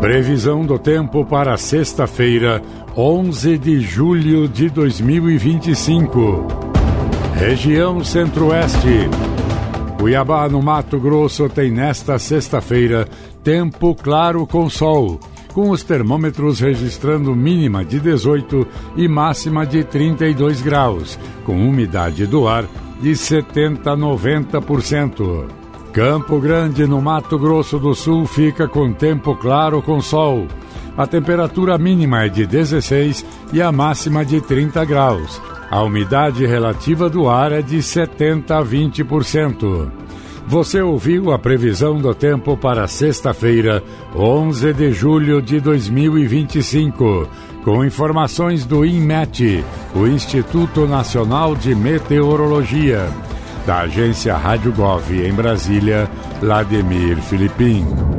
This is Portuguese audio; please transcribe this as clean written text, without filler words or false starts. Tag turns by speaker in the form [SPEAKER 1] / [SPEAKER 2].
[SPEAKER 1] Previsão do tempo para sexta-feira, 11 de julho de 2025. Região Centro-Oeste. Cuiabá, no Mato Grosso, tem nesta sexta-feira tempo claro com sol, com os termômetros registrando mínima de 18 e máxima de 32 graus, com umidade do ar de 70% a 90%. Campo Grande, no Mato Grosso do Sul, fica com tempo claro com sol. A temperatura mínima é de 16 e a máxima de 30 graus. A umidade relativa do ar é de 70% a 20%. Você ouviu a previsão do tempo para sexta-feira, 11 de julho de 2025, com informações do INMET, o Instituto Nacional de Meteorologia. Da agência Rádio Gov em Brasília, Vladimir Filipim.